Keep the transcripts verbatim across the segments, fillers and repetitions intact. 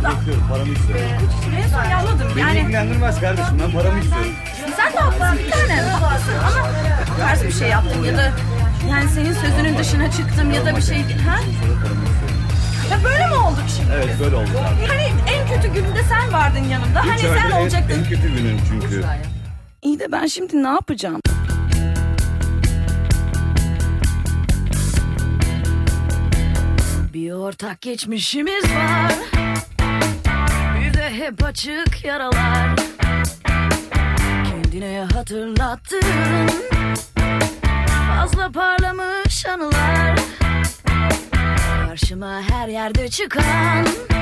bekliyorum. Paramı istiyorum. En son anladım. Beni Yani ilgilendirmez kardeşim. Ben paramı istiyorum. sen de haklısın bir tane. Haklısın ama ters bir şey yaptın ya da yani senin sözünün dışına çıktım ya da bir şey. Ha? Ya böyle mi olduk şimdi? Evet böyle oldu. Hani en kötü günümde sen vardın yanımda. Hani İçeride sen en- olacaktın. En kötü günün çünkü. İyi de ben şimdi ne yapacağım? Bir ortak geçmişimiz var, bir de hep açık yaralar. Kendine hatırlattığın fazla parlamış anılar. Karşıma her yerde çıkan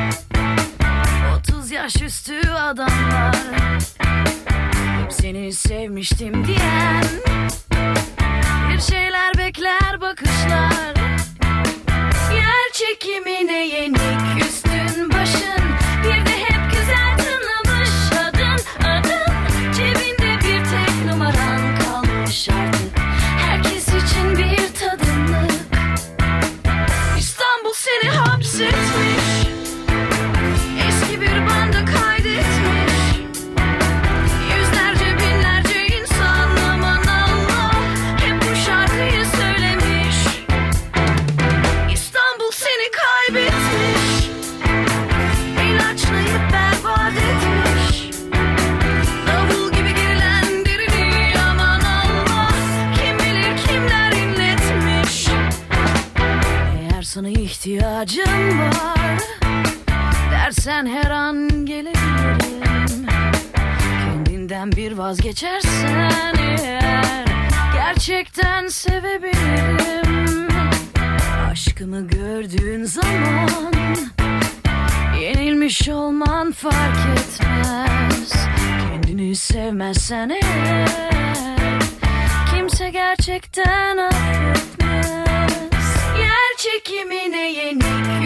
otuz yaş üstü adamlar. Hep seni sevmiştim diyen bir şeyler bekler bakışlar. Yer çekimine yenik üstün başın, bir de hep güzel tınlamış adın adın. Cebinde bir tek numaran kalmış artık, herkes için bir tadımlık. İstanbul seni hapsetmiş, eski bir banda kaydetmiş. Yüzlerce binlerce insan aman Allah hep bu şarkıyı söylemiş. İstanbul seni kaybetmiş, ilaçlayıp berbat etmiş. Davul gibi gerilen derini aman Allah kim bilir kimler inletmiş. Eğer sana ihtiyacım var dersen her an gelebilirim. Kendinden bir vazgeçersen eğer gerçekten sevebilirim. Aşkımı gördüğün zaman yenilmiş olman fark etmez. Kendini sevmezsen eğer kimse gerçekten affetmez. Yer çekimine yenik